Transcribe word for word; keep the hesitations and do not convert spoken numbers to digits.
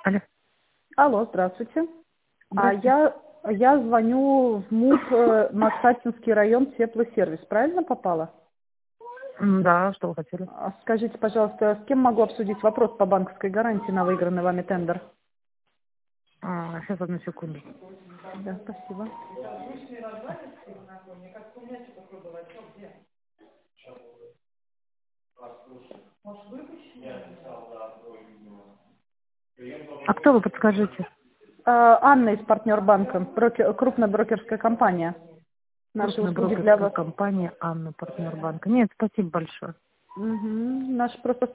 Алло. Алло, здравствуйте. А Здравствуйте. я, я звоню в МУП э, Максатинский район, Теплый сервис. Правильно попала? М, Да, что вы хотели? А Скажите, пожалуйста, с кем могу обсудить вопрос по банковской гарантии на выигранный вами тендер? А, сейчас, одну секунду. Да, спасибо. А кто вы, подскажите? А, Анна из партнер-банка, брокер- крупная брокерская компания. Наши Крупная услуги для брокерская вас. компания Анна, партнер банка. Нет, спасибо большое. Мгм. Наш просто